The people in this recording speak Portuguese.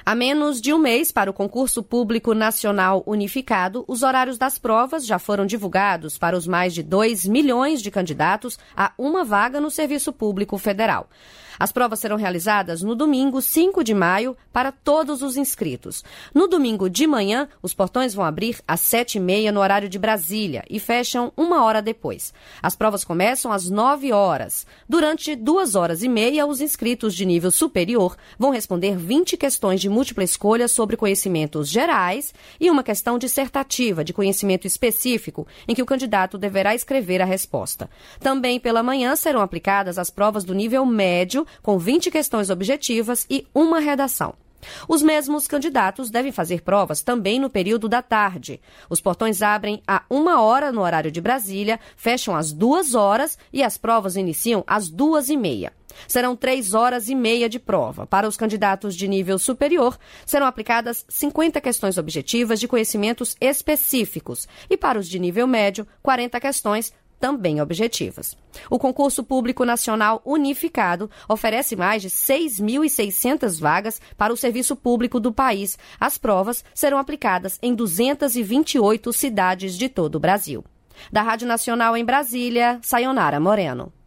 Há menos de um mês para o concurso público nacional unificado, os horários das provas já foram divulgados para os mais de 2 milhões de candidatos a uma vaga no Serviço Público Federal. As provas serão realizadas no domingo, 5 de maio, para todos os inscritos. No domingo de manhã, os portões vão abrir às 7h30 no horário de Brasília e fecham 1 hora depois. As provas começam às 9 horas. Durante 2h30, os inscritos de nível superior vão responder 20 questões de múltipla escolha sobre conhecimentos gerais e uma questão dissertativa de conhecimento específico, em que o candidato deverá escrever a resposta. Também pela manhã serão aplicadas as provas do nível médio, com 20 questões objetivas e uma redação. Os mesmos candidatos devem fazer provas também no período da tarde. Os portões abrem a 1 hora no horário de Brasília, fecham às 2 horas e as provas iniciam às 2h30. Serão 3h30 de prova. Para os candidatos de nível superior, serão aplicadas 50 questões objetivas de conhecimentos específicos e para os de nível médio, 40 questões também objetivas. O concurso público nacional unificado oferece mais de 6.600 vagas para o serviço público do país. As provas serão aplicadas em 228 cidades de todo o Brasil. Da Rádio Nacional em Brasília, Sayonara Moreno.